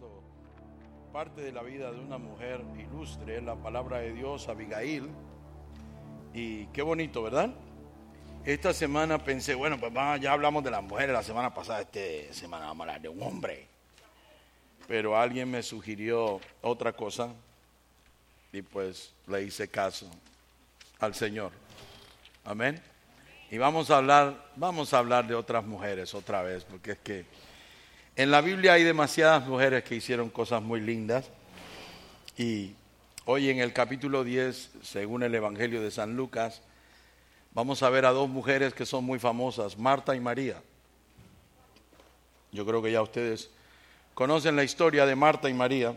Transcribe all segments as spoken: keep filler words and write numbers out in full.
visto parte de la vida de una mujer ilustre, la palabra de Dios, Abigail, y qué bonito, ¿verdad? Esta semana pensé, bueno, pues ya hablamos de las mujeres la semana pasada, esta semana vamos a hablar de un hombre, pero alguien me sugirió otra cosa y pues le hice caso al Señor. Amén. Y vamos a hablar, vamos a hablar de otras mujeres otra vez, porque es que en la Biblia hay demasiadas mujeres que hicieron cosas muy lindas. Y hoy en el capítulo diez, según el Evangelio de San Lucas, vamos a ver a dos mujeres que son muy famosas, Marta y María. Yo creo que ya ustedes conocen la historia de Marta y María,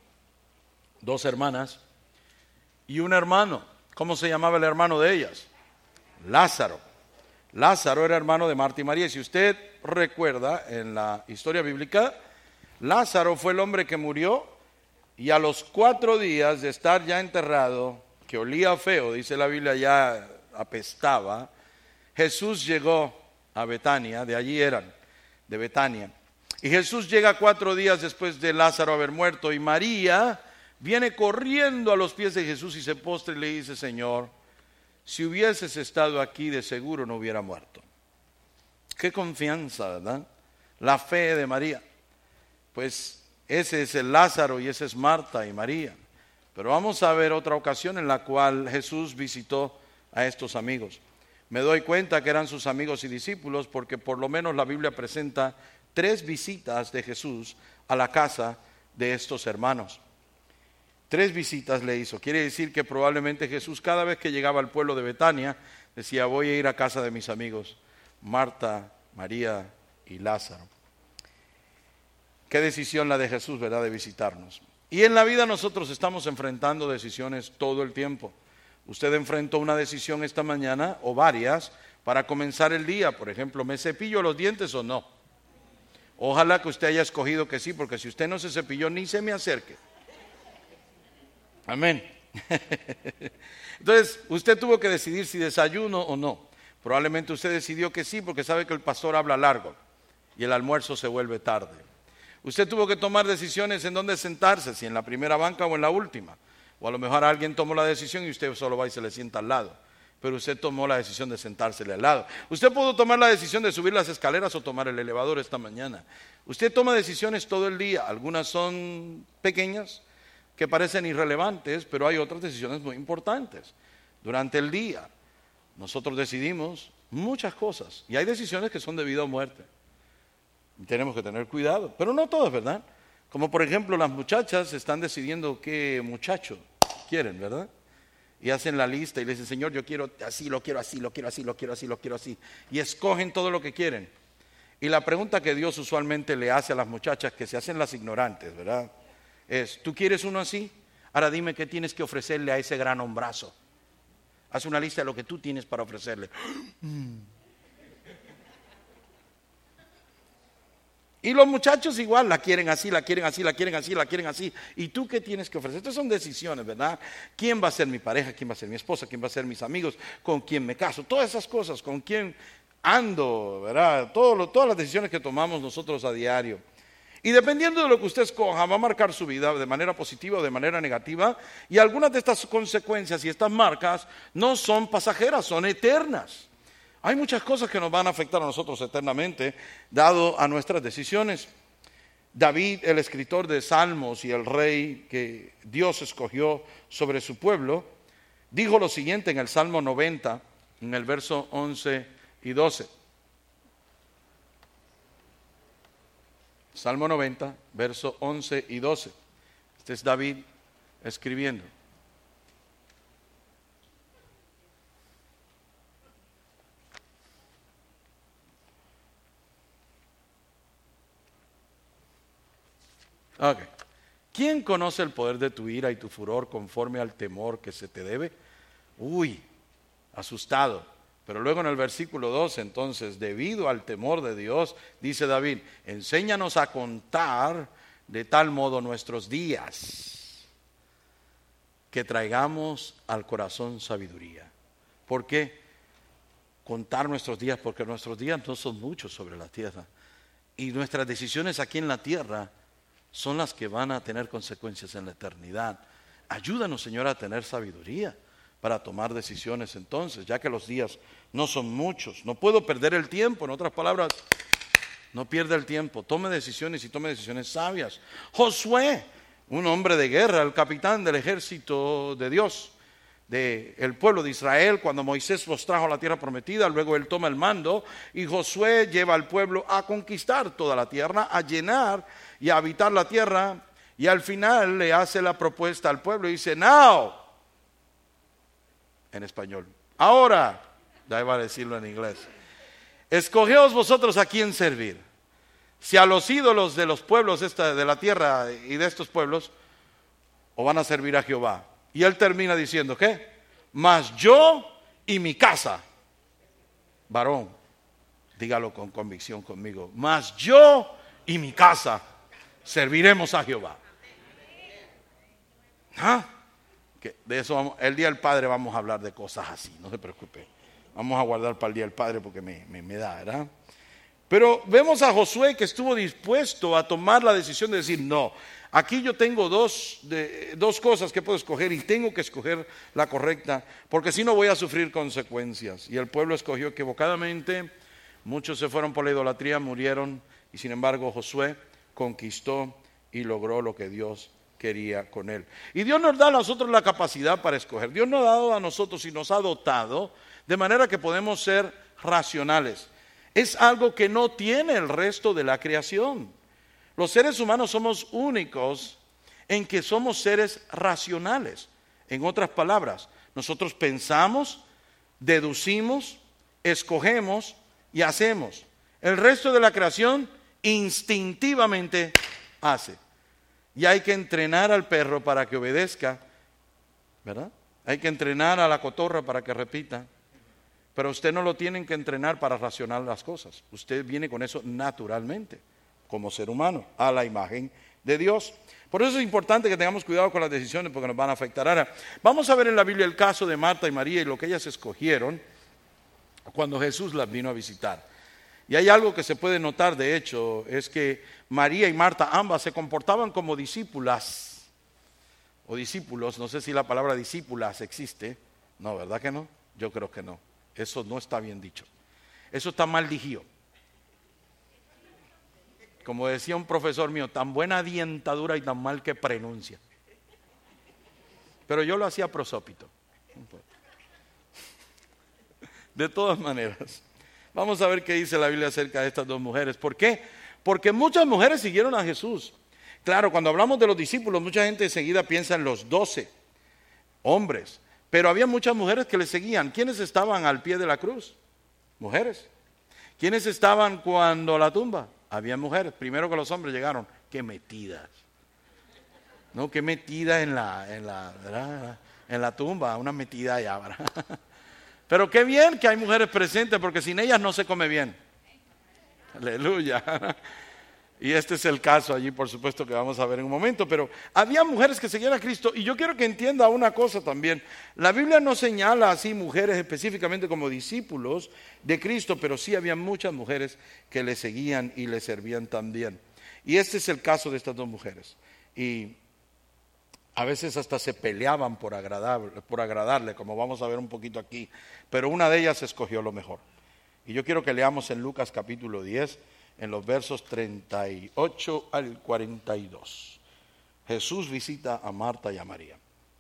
dos hermanas y un hermano. ¿Cómo se llamaba el hermano de ellas? Lázaro. Lázaro era hermano de Marta y María. Si usted recuerda en la historia bíblica, Lázaro fue el hombre que murió y a los cuatro días de estar ya enterrado, que olía feo, dice la Biblia, ya apestaba, Jesús llegó a Betania, de allí eran, de Betania. Y Jesús llega cuatro días después de Lázaro haber muerto y María viene corriendo a los pies de Jesús y se postra y le dice: Señor, si hubieses estado aquí, de seguro no hubiera muerto. Qué confianza, ¿verdad? La fe de María. Pues ese es el Lázaro y ese es Marta y María. Pero vamos a ver otra ocasión en la cual Jesús visitó a estos amigos. Me doy cuenta que eran sus amigos y discípulos porque por lo menos la Biblia presenta tres visitas de Jesús a la casa de estos hermanos. Tres visitas le hizo. Quiere decir que probablemente Jesús, cada vez que llegaba al pueblo de Betania, decía: voy a ir a casa de mis amigos, Marta, María y Lázaro. Qué decisión la de Jesús, ¿verdad?, de visitarnos. Y en la vida nosotros estamos enfrentando decisiones todo el tiempo. Usted enfrentó una decisión esta mañana, o varias, para comenzar el día. Por ejemplo, ¿me cepillo los dientes o no? Ojalá que usted haya escogido que sí, porque si usted no se cepilló, ni se me acerque. Amén. Entonces, usted tuvo que decidir si desayuno o no. Probablemente usted decidió que sí, porque sabe que el pastor habla largo y el almuerzo se vuelve tarde. Usted tuvo que tomar decisiones en dónde sentarse, si en la primera banca o en la última. O a lo mejor alguien tomó la decisión y usted solo va y se le sienta al lado. Pero usted tomó la decisión de sentársele al lado. Usted pudo tomar la decisión de subir las escaleras o tomar el elevador esta mañana. Usted toma decisiones todo el día. Algunas son pequeñas, que parecen irrelevantes, pero hay otras decisiones muy importantes. Durante el día nosotros decidimos muchas cosas y hay decisiones que son de vida o muerte. Y tenemos que tener cuidado, pero no todas, ¿verdad? Como por ejemplo las muchachas están decidiendo qué muchacho quieren, ¿verdad? Y hacen la lista y le dicen: Señor, yo quiero así, lo quiero así, lo quiero así, lo quiero así, lo quiero así. Y escogen todo lo que quieren. Y la pregunta que Dios usualmente le hace a las muchachas, que se hacen las ignorantes, ¿verdad?, es: ¿tú quieres uno así? Ahora dime qué tienes que ofrecerle a ese gran hombrazo. Haz una lista de lo que tú tienes para ofrecerle. Y los muchachos igual, la quieren así, la quieren así, la quieren así, la quieren así. ¿Y tú qué tienes que ofrecer? Estas son decisiones, ¿verdad? ¿Quién va a ser mi pareja? ¿Quién va a ser mi esposa? ¿Quién va a ser mis amigos? ¿Con quién me caso? Todas esas cosas, ¿con quién ando? ¿Verdad? Todo lo, todas las decisiones que tomamos nosotros a diario. Y dependiendo de lo que usted escoja, va a marcar su vida de manera positiva o de manera negativa. Y algunas de estas consecuencias y estas marcas no son pasajeras, son eternas. Hay muchas cosas que nos van a afectar a nosotros eternamente, dado a nuestras decisiones. David, el escritor de Salmos y el rey que Dios escogió sobre su pueblo, dijo lo siguiente en el Salmo noventa, en el verso once y doce. Salmo noventa, verso once y doce. Este es David escribiendo. Ok. ¿Quién conoce el poder de tu ira y tu furor conforme al temor que se te debe? Uy, asustado. Pero luego en el versículo doce, entonces, debido al temor de Dios, dice David: enséñanos a contar de tal modo nuestros días, que traigamos al corazón sabiduría. ¿Por qué contar nuestros días? Porque nuestros días no son muchos sobre la tierra. Y nuestras decisiones aquí en la tierra son las que van a tener consecuencias en la eternidad. Ayúdanos, Señor, a tener sabiduría para tomar decisiones entonces, ya que los días no son muchos. No puedo perder el tiempo, en otras palabras, no pierda el tiempo. Tome decisiones y tome decisiones sabias. Josué, un hombre de guerra, el capitán del ejército de Dios, del pueblo de Israel, cuando Moisés los trajo a la tierra prometida, luego él toma el mando y Josué lleva al pueblo a conquistar toda la tierra, a llenar y a habitar la tierra, y al final le hace la propuesta al pueblo y dice, now, en español, ahora, ya iba a decirlo en inglés, escogeos vosotros a quién servir, si a los ídolos de los pueblos esta, de la tierra y de estos pueblos, o van a servir a Jehová. Y él termina diciendo, ¿qué? Mas yo y mi casa, varón, dígalo con convicción conmigo, mas yo y mi casa serviremos a Jehová. ¿Ah? Que de eso vamos, el día del Padre vamos a hablar de cosas así, no se preocupe. Vamos a guardar para el día del Padre porque me, me, me da, ¿verdad? Pero vemos a Josué que estuvo dispuesto a tomar la decisión de decir, no, aquí yo tengo dos, de, dos cosas que puedo escoger y tengo que escoger la correcta, porque si no voy a sufrir consecuencias. Y el pueblo escogió equivocadamente, muchos se fueron por la idolatría, murieron, y sin embargo Josué conquistó y logró lo que Dios quería con él. Y Dios nos da a nosotros la capacidad para escoger. Dios nos ha dado a nosotros y nos ha dotado de manera que podemos ser racionales. Es algo que no tiene el resto de la creación. Los seres humanos somos únicos en que somos seres racionales. En otras palabras, nosotros pensamos, deducimos, escogemos y hacemos. El resto de la creación instintivamente hace. Y hay que entrenar al perro para que obedezca, ¿verdad? Hay que entrenar a la cotorra para que repita. Pero usted no lo tienen que entrenar para racionar las cosas. Usted viene con eso naturalmente, como ser humano, a la imagen de Dios. Por eso es importante que tengamos cuidado con las decisiones porque nos van a afectar. Ahora, vamos a ver en la Biblia el caso de Marta y María y lo que ellas escogieron cuando Jesús las vino a visitar. Y hay algo que se puede notar, de hecho, es que María y Marta ambas se comportaban como discípulas o discípulos. No sé si la palabra discípulas existe. No, ¿verdad que no? Yo creo que no. Eso no está bien dicho. Eso está mal dicho. Como decía un profesor mío, tan buena dientadura y tan mal que pronuncia. Pero yo lo hacía prosópito. De todas maneras, vamos a ver qué dice la Biblia acerca de estas dos mujeres. ¿Por qué? Porque muchas mujeres siguieron a Jesús. Claro, cuando hablamos de los discípulos, mucha gente enseguida piensa en los doce hombres. Pero había muchas mujeres que le seguían. ¿Quiénes estaban al pie de la cruz? Mujeres. ¿Quiénes estaban cuando la tumba? Había mujeres. Primero que los hombres llegaron. ¡Qué metidas! No, qué metida en la, en la, ¿verdad? En la tumba. Una metida allá, ¿verdad? Pero qué bien que hay mujeres presentes porque sin ellas no se come bien. Aleluya. Y este es el caso allí, por supuesto, que vamos a ver en un momento. Pero había mujeres que seguían a Cristo. Y yo quiero que entienda una cosa también. La Biblia no señala así mujeres específicamente como discípulos de Cristo, pero sí había muchas mujeres que le seguían y le servían también. Y este es el caso de estas dos mujeres. Y a veces hasta se peleaban por agradarle, por agradarle, como vamos a ver un poquito aquí. Pero una de ellas escogió lo mejor. Y yo quiero que leamos en Lucas capítulo diez, en los versos treinta y ocho al cuarenta y dos. Jesús visita a Marta y a María.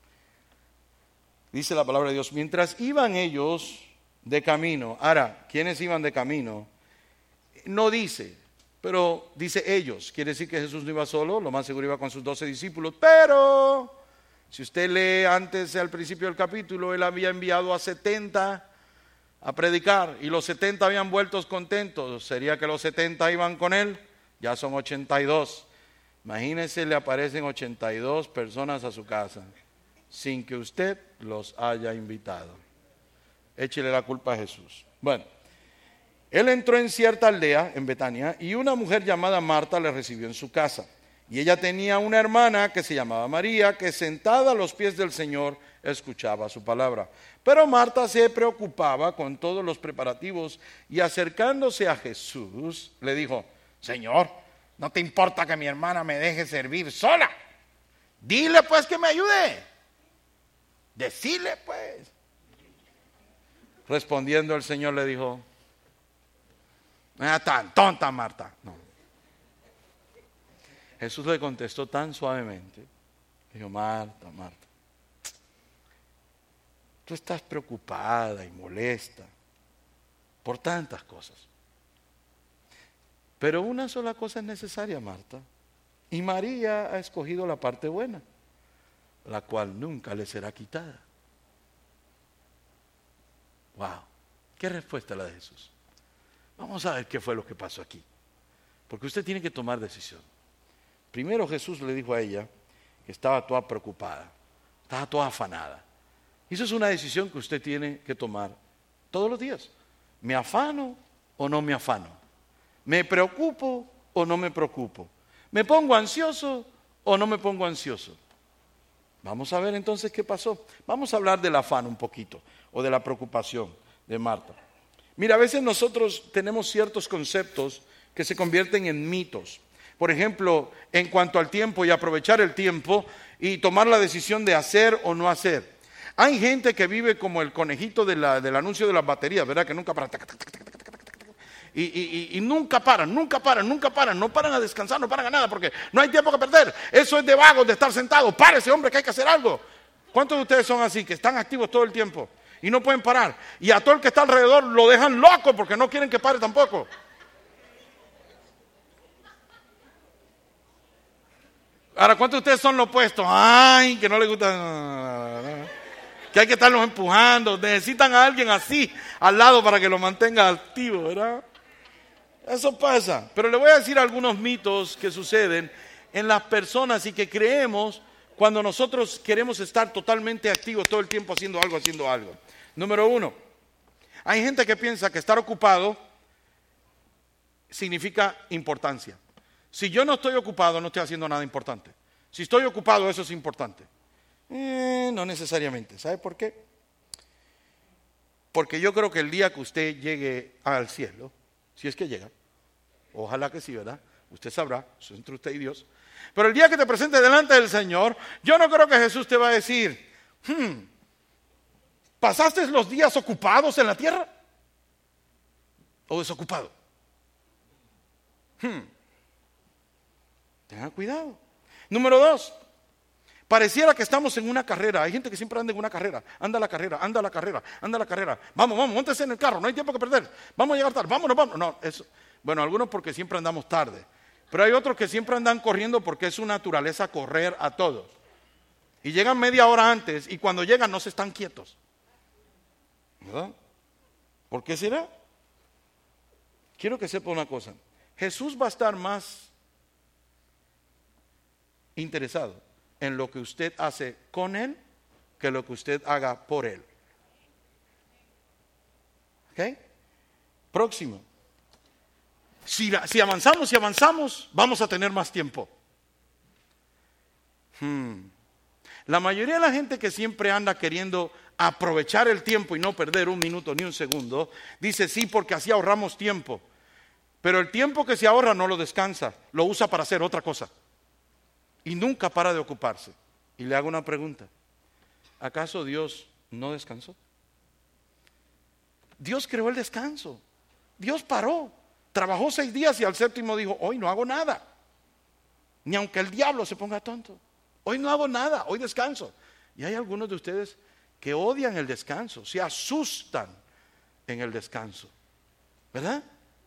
Dice la palabra de Dios, mientras iban ellos de camino. Ahora, ¿quiénes iban de camino? No dice, pero dice ellos. Quiere decir que Jesús no iba solo, lo más seguro iba con sus doce discípulos. Pero, si usted lee antes, al principio del capítulo, él había enviado a setenta a predicar y los setenta habían vuelto contentos. ¿Sería que los setenta iban con él? Ya son ochenta y dos. Imagínense, le aparecen ochenta y dos personas a su casa sin que usted los haya invitado. Échele la culpa a Jesús. Bueno, él entró en cierta aldea en Betania y una mujer llamada Marta le recibió en su casa. Y ella tenía una hermana que se llamaba María, que sentada a los pies del Señor escuchaba su palabra. Pero Marta se preocupaba con todos los preparativos y acercándose a Jesús le dijo, Señor, No te importa que mi hermana me deje servir sola. Dile pues que me ayude. Decile pues. Respondiendo el Señor le dijo, no era tan tonta, Marta. No. Jesús le contestó tan suavemente, dijo, Marta, Marta, tú estás preocupada y molesta por tantas cosas. Pero una sola cosa es necesaria, Marta. Y María ha escogido la parte buena, la cual nunca le será quitada. Wow, qué respuesta la de Jesús. Vamos a ver qué fue lo que pasó aquí. Porque usted tiene que tomar decisión. Primero Jesús le dijo a ella que estaba toda preocupada, estaba toda afanada. Y eso es una decisión que usted tiene que tomar todos los días. ¿Me afano o no me afano? ¿Me preocupo o no me preocupo? ¿Me pongo ansioso o no me pongo ansioso? Vamos a ver entonces qué pasó. Vamos a hablar del afán un poquito, o de la preocupación de Marta. Mira, a veces nosotros tenemos ciertos conceptos que se convierten en mitos. Por ejemplo, en cuanto al tiempo y aprovechar el tiempo y tomar la decisión de hacer o no hacer. Hay gente que vive como el conejito de la, del anuncio de las baterías, ¿verdad? Que nunca para. Y, y, y, y nunca paran, nunca paran, nunca paran, no paran a descansar, no paran a nada, porque no hay tiempo que perder. Eso es de vagos, de estar sentado. Párese, hombre, que hay que hacer algo. ¿Cuántos de ustedes son así, que están activos todo el tiempo y no pueden parar? Y a todo el que está alrededor lo dejan loco porque no quieren que pare tampoco. Ahora, ¿cuántos de ustedes son los opuestos? Ay, que no les gusta, que hay que estarlos empujando. Necesitan a alguien así al lado para que lo mantenga activo, ¿verdad? Eso pasa. Pero le voy a decir algunos mitos que suceden en las personas y que creemos cuando nosotros queremos estar totalmente activos todo el tiempo haciendo algo, haciendo algo. Número uno, hay gente que piensa que estar ocupado significa importancia. Si yo no estoy ocupado, no estoy haciendo nada importante. Si estoy ocupado, eso es importante. Eh, no necesariamente. ¿Sabe por qué? Porque yo creo que el día que usted llegue al cielo, si es que llega, ojalá que sí, ¿verdad? Usted sabrá, eso es entre usted y Dios. Pero el día que te presente delante del Señor, yo no creo que Jesús te va a decir, hmm, ¿pasaste los días ocupados en la tierra? ¿O desocupado? Hmm. Tengan cuidado. Número dos, pareciera que estamos en una carrera. Hay gente que siempre anda en una carrera. Anda a la carrera, anda a la carrera, anda a la carrera. Vamos, vamos, móntese en el carro, no hay tiempo que perder. Vamos a llegar tarde, vámonos, vámonos. No, eso, bueno, algunos porque siempre andamos tarde. Pero hay otros que siempre andan corriendo porque es su naturaleza correr a todos. Y llegan media hora antes y cuando llegan no se están quietos. ¿Verdad? ¿Por qué será? Quiero que sepa una cosa. Jesús va a estar más interesado en lo que usted hace con Él que lo que usted haga por Él. ¿Ok? Próximo. Si, si avanzamos y avanzamos, vamos a tener más tiempo. Hmm. La mayoría de la gente que siempre anda queriendo aprovechar el tiempo y no perder un minuto ni un segundo, dice sí porque así ahorramos tiempo. Pero el tiempo que se ahorra no lo descansa, lo usa para hacer otra cosa. Y nunca para de ocuparse. Y le hago una pregunta. ¿Acaso Dios no descansó? Dios creó el descanso. Dios paró. Trabajó seis días y al séptimo dijo, hoy no hago nada. Ni aunque el diablo se ponga tonto. Hoy no hago nada, hoy descanso. Y hay algunos de ustedes que odian el descanso, se asustan en el descanso. ¿Verdad?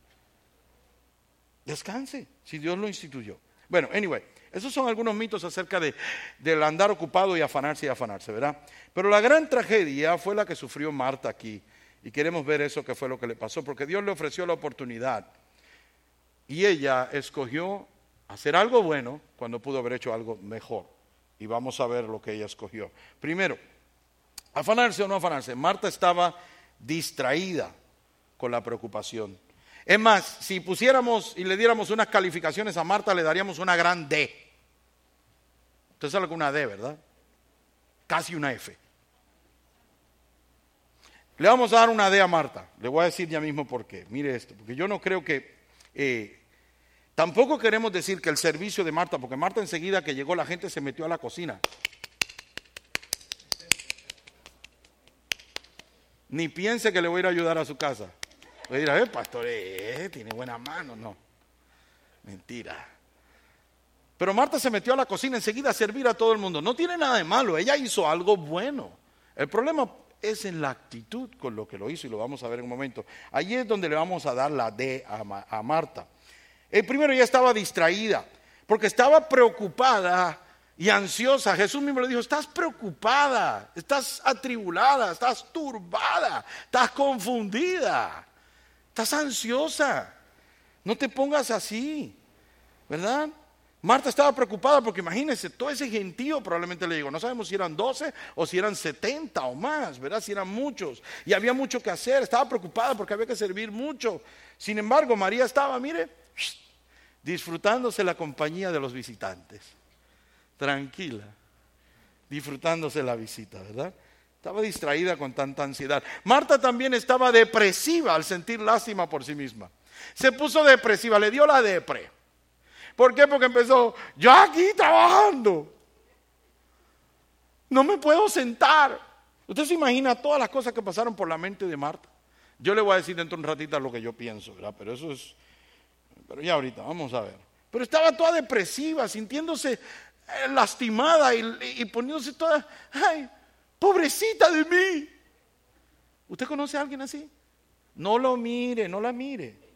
Descanse, si Dios lo instituyó. Bueno, anyway, esos son algunos mitos acerca de, del andar ocupado y afanarse y afanarse, ¿verdad? Pero la gran tragedia fue la que sufrió Marta aquí. Y queremos ver eso que fue lo que le pasó, porque Dios le ofreció la oportunidad. Y ella escogió hacer algo bueno cuando pudo haber hecho algo mejor. Y vamos a ver lo que ella escogió. Primero, afanarse o no afanarse. Marta estaba distraída con la preocupación. Es más, si pusiéramos y le diéramos unas calificaciones a Marta, le daríamos una gran D. Usted sabe que una D, ¿verdad? Casi una F. Le vamos a dar una D a Marta. Le voy a decir ya mismo por qué. Mire esto, porque yo no creo que... Eh, Tampoco queremos decir que el servicio de Marta, porque Marta enseguida que llegó la gente se metió a la cocina. Ni piense que le voy a ir a ayudar a su casa. Voy a ir a ver, pastor, eh, tiene buena mano. No, mentira. Pero Marta se metió a la cocina enseguida a servir a todo el mundo. No tiene nada de malo, ella hizo algo bueno. El problema es en la actitud con lo que lo hizo y lo vamos a ver en un momento. Allí es donde le vamos a dar la D a, Ma- a Marta. El primero, ella estaba distraída porque estaba preocupada y ansiosa. Jesús mismo le dijo, estás preocupada, estás atribulada, estás turbada, estás confundida, estás ansiosa. No te pongas así, ¿verdad? Marta estaba preocupada porque imagínense, todo ese gentío probablemente le digo, no sabemos si eran doce o si eran setenta o más, ¿verdad? Si eran muchos y había mucho que hacer, estaba preocupada porque había que servir mucho. Sin embargo, María estaba, mire, disfrutándose la compañía de los visitantes, tranquila, disfrutándose la visita, ¿verdad? Estaba distraída con tanta ansiedad. Marta también estaba depresiva al sentir lástima por sí misma. Se puso depresiva, le dio la depre. ¿Por qué? Porque empezó, yo aquí trabajando, no me puedo sentar. Usted se imagina todas las cosas que pasaron por la mente de Marta. Yo le voy a decir dentro de un ratito lo que yo pienso, ¿verdad? Pero eso es, pero ya ahorita, vamos a ver. Pero estaba toda depresiva, sintiéndose eh, lastimada y, y poniéndose toda, ay, pobrecita de mí. ¿Usted conoce a alguien así? No lo mire, no la mire.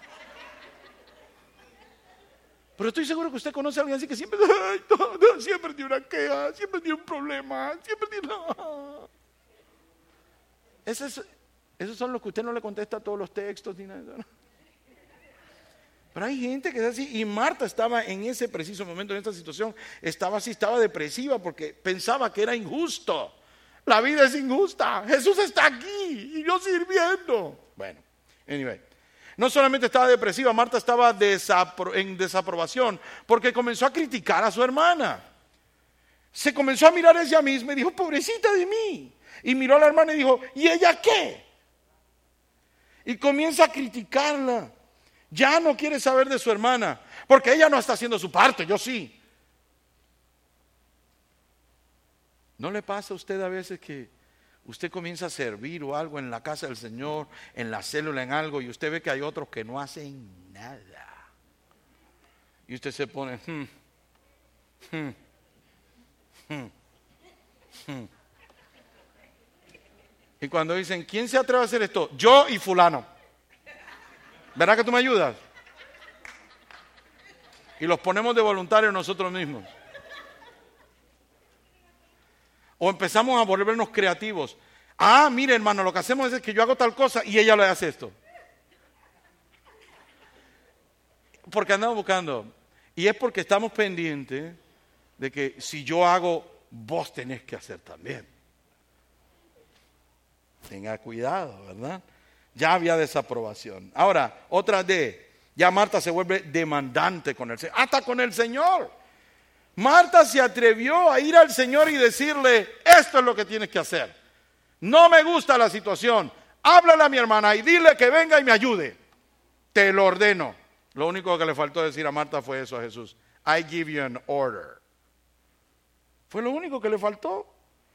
Pero estoy seguro que usted conoce a alguien así que siempre, ay, no, no, siempre tiene una queja, siempre tiene un problema, siempre tiene... No. Esos, esos son los que usted no le contesta a todos los textos ni nada. ¿No? Pero hay gente que es así, y Marta estaba en ese preciso momento, en esta situación, estaba así, estaba depresiva porque pensaba que era injusto. La vida es injusta, Jesús está aquí y yo sirviendo. Bueno, anyway. No solamente estaba depresiva, Marta estaba desapro- en desaprobación porque comenzó a criticar a su hermana. Se comenzó a mirar a ella misma y dijo, pobrecita de mí. Y miró a la hermana y dijo, ¿y ella qué? Y comienza a criticarla. Ya no quiere saber de su hermana porque ella no está haciendo su parte, yo sí. ¿No le pasa a usted a veces que usted comienza a servir o algo en la casa del Señor, en la célula, en algo, y usted ve que hay otros que no hacen nada? Y usted se pone, hmm, hmm, hmm, hmm. Y cuando dicen, ¿quién se atreve a hacer esto? Yo y fulano. ¿Verdad que tú me ayudas? Y los ponemos de voluntarios nosotros mismos. O empezamos a volvernos creativos. Ah, mire hermano, lo que hacemos es que yo hago tal cosa y ella le hace esto. Porque andamos buscando. Y es porque estamos pendientes de que si yo hago, vos tenés que hacer también. Tenga cuidado, ¿verdad? Ya había desaprobación. Ahora, otra D. Ya Marta se vuelve demandante con el Señor. Hasta con el Señor. Marta se atrevió a ir al Señor y decirle, esto es lo que tienes que hacer. No me gusta la situación. Háblale a mi hermana y dile que venga y me ayude. Te lo ordeno. Lo único que le faltó decir a Marta fue eso a Jesús. I give you an order. Fue lo único que le faltó.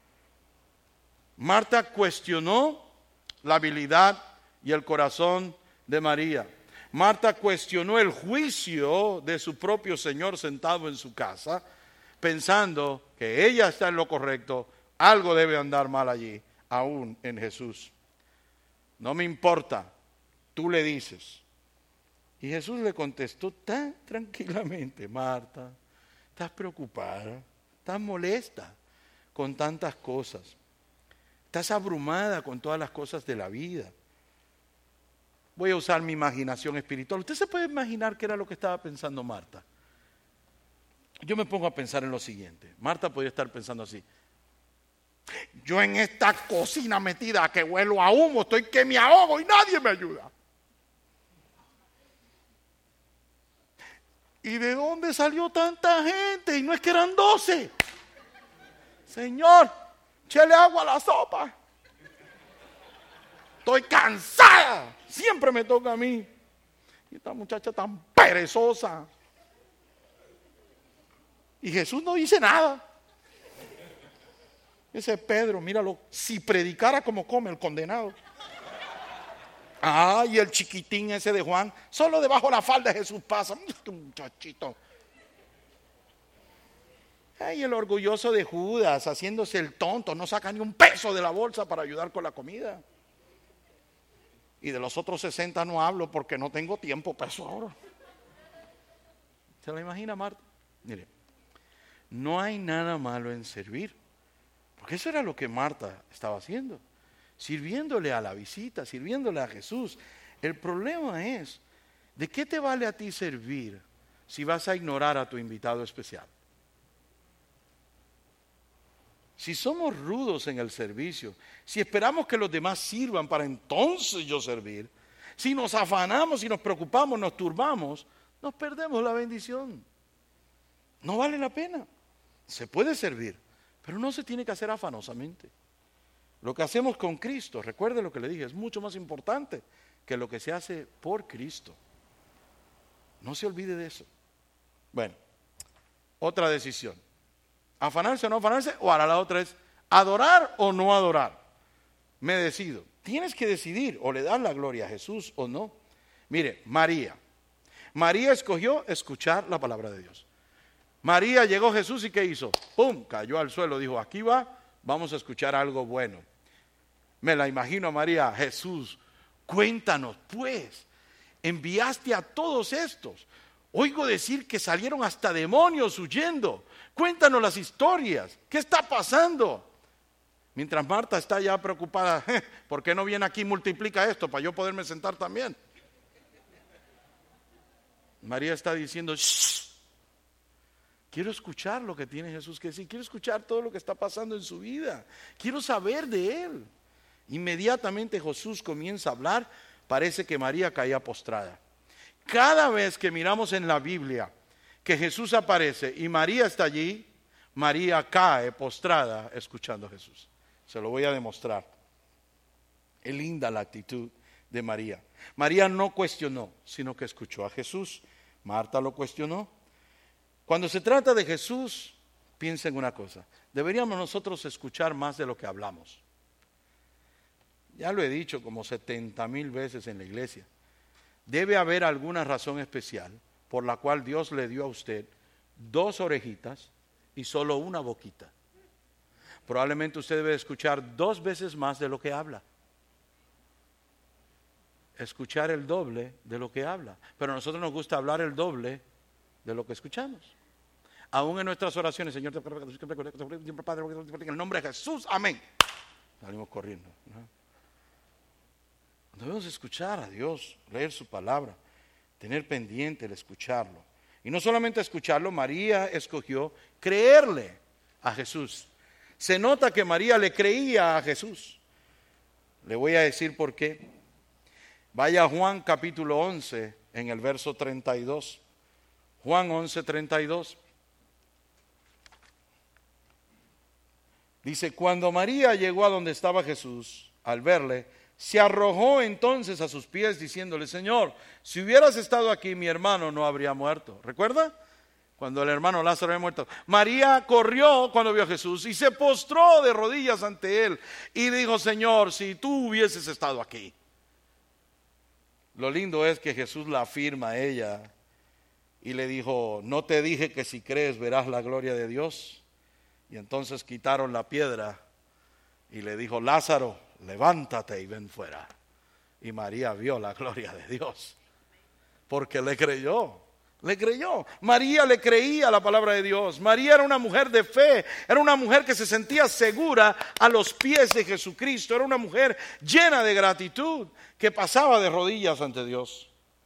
Marta cuestionó la habilidad y el corazón de María. Marta cuestionó el juicio de su propio Señor sentado en su casa, pensando que ella está en lo correcto, algo debe andar mal allí, aún en Jesús. No me importa, tú le dices. Y Jesús le contestó tan tranquilamente, Marta, estás preocupada, estás molesta con tantas cosas, estás abrumada con todas las cosas de la vida. Voy a usar mi imaginación espiritual. ¿Usted se puede imaginar qué era lo que estaba pensando Marta? Yo me pongo a pensar en lo siguiente. Marta podría estar pensando así. Yo en esta cocina metida que huelo a humo, estoy que me ahogo y nadie me ayuda. ¿Y de dónde salió tanta gente? Y no es que eran doce. Señor, échale agua a la sopa. Estoy cansada. Siempre me toca a mí. Y esta muchacha tan perezosa. Y Jesús no dice nada. Ese Pedro, míralo, si predicara como come el condenado. Ah, y el chiquitín ese de Juan, solo debajo de la falda de Jesús pasa. Este muchachito. Ay, el orgulloso de Judas, haciéndose el tonto, no saca ni un peso de la bolsa para ayudar con la comida. Y de los otros sesenta no hablo porque no tengo tiempo para eso ahora. ¿Se la imagina, Marta? Mire, no hay nada malo en servir, porque eso era lo que Marta estaba haciendo, sirviéndole a la visita, sirviéndole a Jesús. El problema es, ¿de qué te vale a ti servir si vas a ignorar a tu invitado especial? Si somos rudos en el servicio, si esperamos que los demás sirvan para entonces yo servir, si nos afanamos, si nos preocupamos, nos turbamos, nos perdemos la bendición. No vale la pena. Se puede servir, pero no se tiene que hacer afanosamente. Lo que hacemos con Cristo, recuerde lo que le dije, es mucho más importante que lo que se hace por Cristo. No se olvide de eso. Bueno, otra decisión. Afanarse o no afanarse, o ahora la otra es adorar o no adorar. Me decido. Tienes que decidir, o le das la gloria a Jesús o no. Mire, María. María escogió escuchar la palabra de Dios. María llegó a Jesús y ¿qué hizo? ¡Pum! Cayó al suelo, dijo, aquí va, vamos a escuchar algo bueno. Me la imagino a María, Jesús, cuéntanos pues, enviaste a todos estos. Oigo decir que salieron hasta demonios huyendo. Cuéntanos las historias. ¿Qué está pasando? Mientras Marta está ya preocupada, ¿por qué no viene aquí y multiplica esto para yo poderme sentar también? María está diciendo, shh, quiero escuchar lo que tiene Jesús que decir. Quiero escuchar todo lo que está pasando en su vida. Quiero saber de Él. Inmediatamente Jesús comienza a hablar. Parece que María caía postrada. Cada vez que miramos en la Biblia que Jesús aparece y María está allí, María cae postrada escuchando a Jesús. Se lo voy a demostrar. Es linda la actitud de María. María no cuestionó, sino que escuchó a Jesús. Marta lo cuestionó. Cuando se trata de Jesús, piensa en una cosa. Deberíamos nosotros escuchar más de lo que hablamos. Ya lo he dicho como setenta mil veces en la iglesia. Debe haber alguna razón especial por la cual Dios le dio a usted dos orejitas y solo una boquita. Probablemente usted debe escuchar dos veces más de lo que habla. Escuchar el doble de lo que habla. Pero a nosotros nos gusta hablar el doble de lo que escuchamos. Aún en nuestras oraciones, Señor, en el nombre de Jesús, amén. Salimos corriendo, ¿no? Debemos escuchar a Dios, leer su palabra, tener pendiente el escucharlo. Y no solamente escucharlo, María escogió creerle a Jesús. Se nota que María le creía a Jesús. Le voy a decir por qué. Vaya a Juan capítulo once en el verso treinta y dos. Juan once, treinta y dos. Dice, cuando María llegó a donde estaba Jesús, al verle, se arrojó entonces a sus pies diciéndole, Señor, si hubieras estado aquí, mi hermano no habría muerto. ¿Recuerda? Cuando el hermano Lázaro había muerto. María corrió cuando vio a Jesús y se postró de rodillas ante él y dijo, Señor, si tú hubieses estado aquí. Lo lindo es que Jesús la afirma a ella y le dijo, ¿no te dije que si crees verás la gloria de Dios? Y entonces quitaron la piedra y le dijo, Lázaro, levántate y ven fuera. Y María vio la gloria de Dios, porque le creyó, le creyó. María le creía a la palabra de Dios. María era una mujer de fe, era una mujer que se sentía segura a los pies de Jesucristo, era una mujer llena de gratitud, que pasaba de rodillas ante Dios.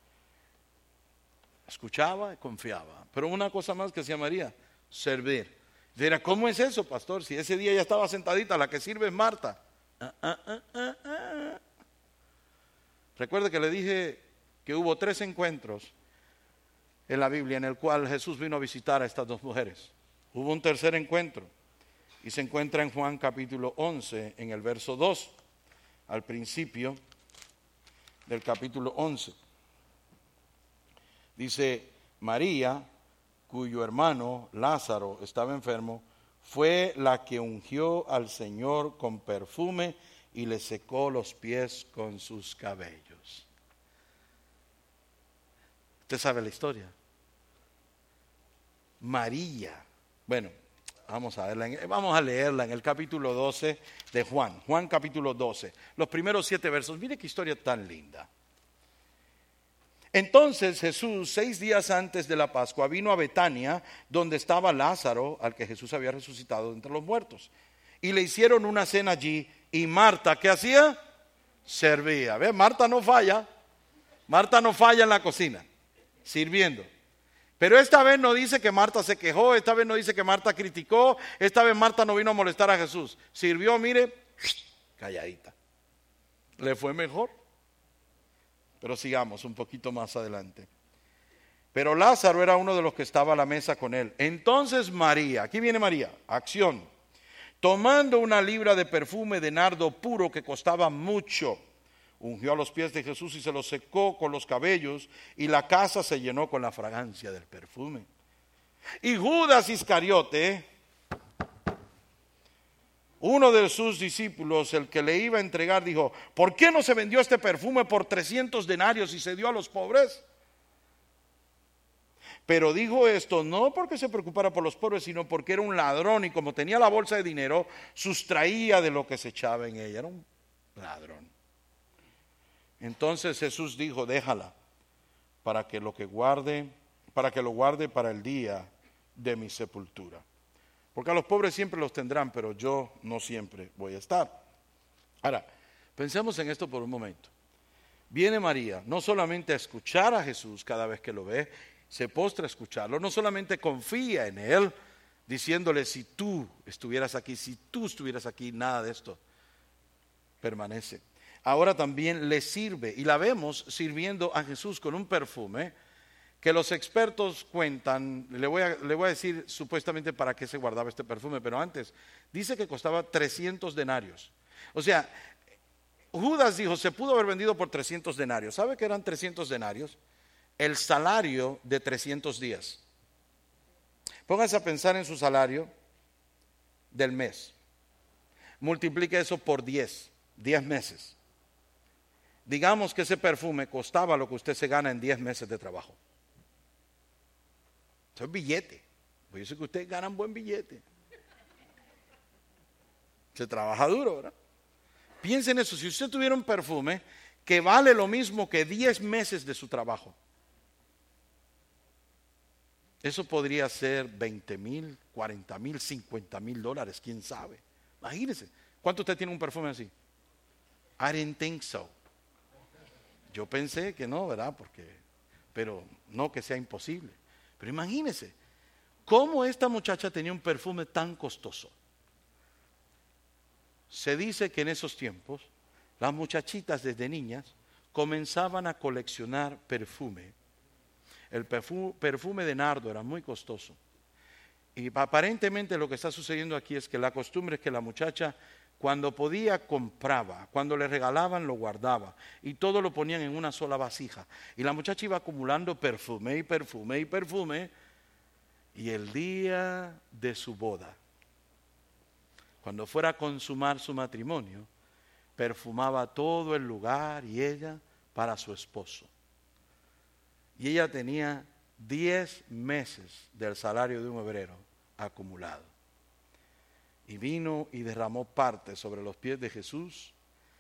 Escuchaba y confiaba. Pero una cosa más que hacía María, servir. Dirá, ¿cómo es eso, pastor? Si ese día ya estaba sentadita, la que sirve es Marta. Ah, ah, ah, ah, ah. Recuerde que le dije que hubo tres encuentros en la Biblia en el cual Jesús vino a visitar a estas dos mujeres. Hubo un tercer encuentro y se encuentra en Juan capítulo once, en el verso dos, al principio del capítulo once. Dice, María, cuyo hermano Lázaro estaba enfermo, fue la que ungió al Señor con perfume y le secó los pies con sus cabellos. Usted sabe la historia. María, bueno, vamos a verla, en, vamos a leerla en el capítulo doce de Juan, Juan capítulo doce, los primeros siete versos. Mire qué historia tan linda. Entonces Jesús, seis días antes de la Pascua, vino a Betania, donde estaba Lázaro, al que Jesús había resucitado de entre los muertos. Y le hicieron una cena allí, y Marta, ¿qué hacía? Servía. ¿Ve? Marta no falla, Marta no falla en la cocina, sirviendo. Pero esta vez no dice que Marta se quejó, esta vez no dice que Marta criticó, esta vez Marta no vino a molestar a Jesús. Sirvió, mire, calladita. Le fue mejor. Pero sigamos un poquito más adelante. Pero Lázaro era uno de los que estaba a la mesa con él. Entonces María, aquí viene María, acción. Tomando una libra de perfume de nardo puro que costaba mucho, ungió a los pies de Jesús y se los secó con los cabellos, y la casa se llenó con la fragancia del perfume. Y Judas Iscariote, uno de sus discípulos, el que le iba a entregar, dijo, ¿por qué no se vendió este perfume por trescientos denarios y se dio a los pobres? Pero dijo esto no porque se preocupara por los pobres, sino porque era un ladrón, y como tenía la bolsa de dinero, sustraía de lo que se echaba en ella. Era un ladrón. Entonces Jesús dijo, déjala, para que lo que guarde, para que lo guarde para el día de mi sepultura. Porque a los pobres siempre los tendrán, pero yo no siempre voy a estar. Ahora, pensemos en esto por un momento. Viene María, no solamente a escuchar a Jesús cada vez que lo ve, se postra a escucharlo, no solamente confía en Él, diciéndole, si tú estuvieras aquí, si tú estuvieras aquí, nada de esto permanece. Ahora también le sirve, y la vemos sirviendo a Jesús con un perfume que los expertos cuentan. Le voy a, le voy a decir supuestamente para qué se guardaba este perfume, pero antes dice que costaba trescientos denarios. O sea, Judas dijo, se pudo haber vendido por trescientos denarios. ¿Sabe qué eran trescientos denarios? El salario de trescientos días. Póngase a pensar en su salario del mes. Multiplique eso por diez, diez meses. Digamos que ese perfume costaba lo que usted se gana en diez meses de trabajo. Eso es billete. Pues yo sé que ustedes ganan buen billete. Se trabaja duro, ¿verdad? Piensen eso, si usted tuviera un perfume que vale lo mismo que diez meses de su trabajo, eso podría ser veinte mil, cuarenta mil, cincuenta mil dólares, quién sabe. Imagínense, ¿cuánto usted tiene un perfume así? I didn't think so. Yo pensé que no, ¿verdad? Porque, pero no que sea imposible. Pero imagínense, ¿cómo esta muchacha tenía un perfume tan costoso? Se dice que en esos tiempos, las muchachitas desde niñas comenzaban a coleccionar perfume. El perfume, perfume de nardo era muy costoso. Y aparentemente lo que está sucediendo aquí es que la costumbre es que la muchacha, cuando podía, compraba, cuando le regalaban, lo guardaba, y todo lo ponían en una sola vasija. Y la muchacha iba acumulando perfume y perfume y perfume, y el día de su boda, cuando fuera a consumar su matrimonio, perfumaba todo el lugar y ella para su esposo. Y ella tenía diez meses del salario de un obrero acumulado. Y vino y derramó parte sobre los pies de Jesús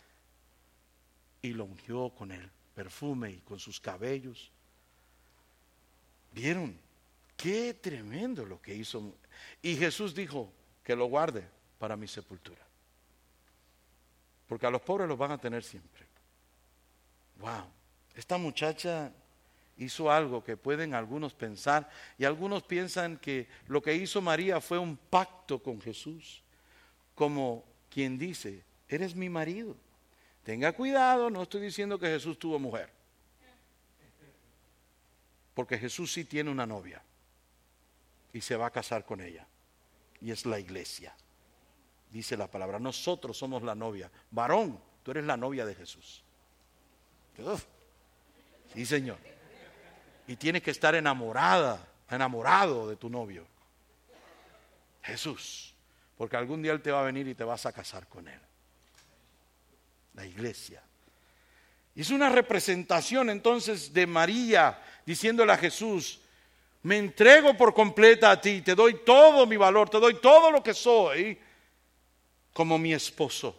y lo ungió con el perfume y con sus cabellos. ¿Vieron? Qué tremendo lo que hizo. Y Jesús dijo que lo guarde para mi sepultura. Porque a los pobres los van a tener siempre. Wow, esta muchacha hizo algo que pueden algunos pensar, y algunos piensan que lo que hizo María fue un pacto con Jesús, como quien dice, eres mi marido. Tenga cuidado, no estoy diciendo que Jesús tuvo mujer, porque Jesús sí tiene una novia y se va a casar con ella, y es la iglesia. Dice la palabra, nosotros somos la novia. Varón, tú eres la novia de Jesús. Uf, sí, Señor. y tienes que estar enamorada, enamorado de tu novio. Jesús, porque algún día Él te va a venir y te vas a casar con Él. La iglesia. Y es una representación entonces de María diciéndole a Jesús: me entrego por completa a ti, te doy todo mi valor, te doy todo lo que soy como mi esposo.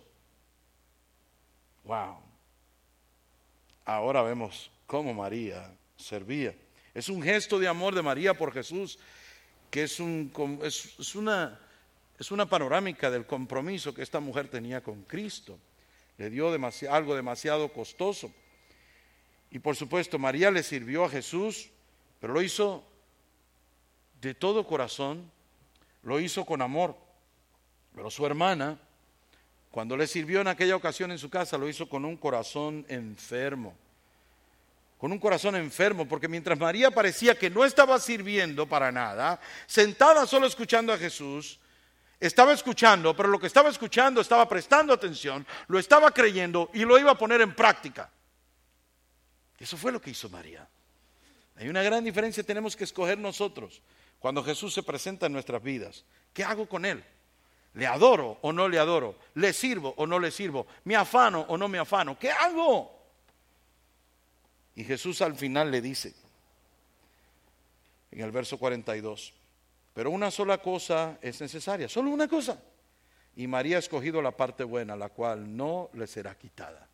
Wow. Ahora vemos cómo María servía. Es un gesto de amor de María por Jesús, que es, un, es, es, una, es una panorámica del compromiso que esta mujer tenía con Cristo. Le dio demasi- algo demasiado costoso. Y por supuesto, María le sirvió a Jesús, pero lo hizo de todo corazón, lo hizo con amor. Pero su hermana, cuando le sirvió en aquella ocasión en su casa, lo hizo con un corazón enfermo. Con un corazón enfermo, porque mientras María parecía que no estaba sirviendo para nada, sentada solo escuchando a Jesús, estaba escuchando, pero lo que estaba escuchando estaba prestando atención, lo estaba creyendo y lo iba a poner en práctica. Eso fue lo que hizo María. Hay una gran diferencia, tenemos que escoger nosotros cuando Jesús se presenta en nuestras vidas. ¿Qué hago con Él? ¿Le adoro o no le adoro? ¿Le sirvo o no le sirvo? ¿Me afano o no me afano? ¿Qué hago? Y Jesús al final le dice, en el verso cuarenta y dos, pero una sola cosa es necesaria, solo una cosa. Y María ha escogido la parte buena, la cual no le será quitada.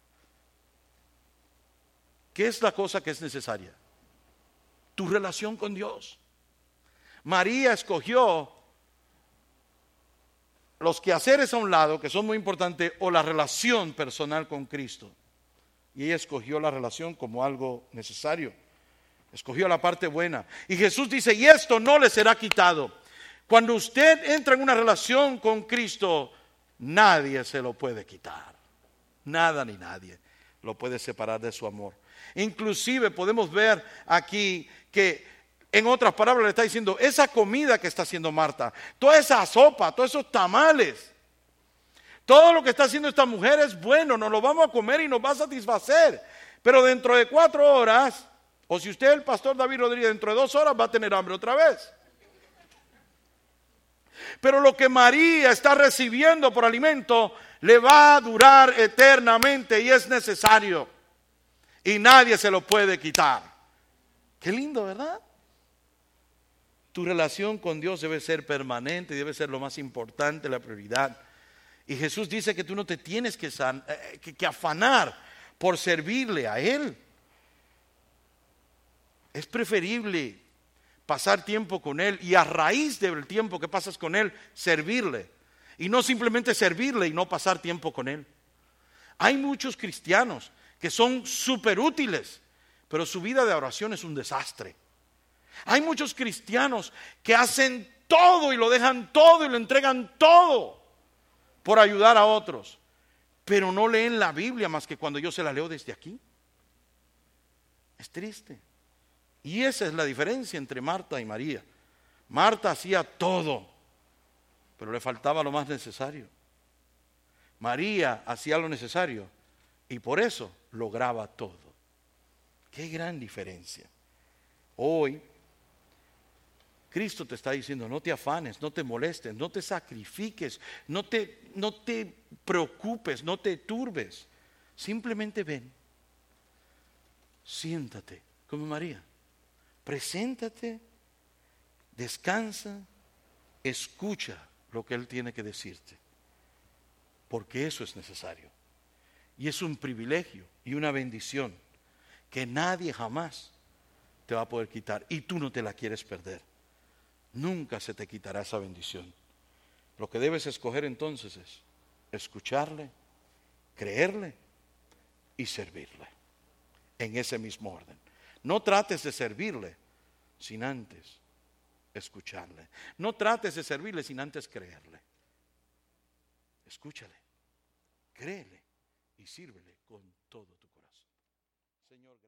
¿Qué es la cosa que es necesaria? Tu relación con Dios. María escogió los quehaceres a un lado, que son muy importantes, o la relación personal con Cristo. Y ella escogió la relación como algo necesario. Escogió la parte buena. Y Jesús dice, y esto no le será quitado. Cuando usted entra en una relación con Cristo, nadie se lo puede quitar. Nada ni nadie lo puede separar de su amor. Inclusive podemos ver aquí que, en otras palabras, le está diciendo, esa comida que está haciendo Marta, toda esa sopa, todos esos tamales, todo lo que está haciendo esta mujer es bueno, nos lo vamos a comer y nos va a satisfacer. Pero dentro de cuatro horas, o si usted es el pastor David Rodríguez, dentro de dos horas va a tener hambre otra vez. Pero lo que María está recibiendo por alimento le va a durar eternamente y es necesario. Y nadie se lo puede quitar. Qué lindo, ¿verdad? Tu relación con Dios debe ser permanente, debe ser lo más importante, la prioridad. Y Jesús dice que tú no te tienes que, san, eh, que, que afanar por servirle a Él. Es preferible pasar tiempo con Él y a raíz del tiempo que pasas con Él, servirle. Y no simplemente servirle y no pasar tiempo con Él. Hay muchos cristianos que son súper útiles, pero su vida de oración es un desastre. Hay muchos cristianos que hacen todo y lo dejan todo y lo entregan todo por ayudar a otros, pero no leen la Biblia más que cuando yo se la leo desde aquí. Es triste. Y esa es la diferencia entre Marta y María. Marta hacía todo, pero le faltaba lo más necesario. María hacía lo necesario y por eso lograba todo. Qué gran diferencia. Hoy Cristo te está diciendo, no te afanes, no te molestes, no te sacrifiques, no te, no te preocupes, no te turbes. Simplemente ven, siéntate como María, preséntate, descansa, escucha lo que Él tiene que decirte, porque eso es necesario. Y es un privilegio y una bendición que nadie jamás te va a poder quitar y tú no te la quieres perder. Nunca se te quitará esa bendición. Lo que debes escoger entonces es escucharle, creerle y servirle en ese mismo orden. No trates de servirle sin antes escucharle. No trates de servirle sin antes creerle. Escúchale, créele y sírvele con todo tu corazón. Señor.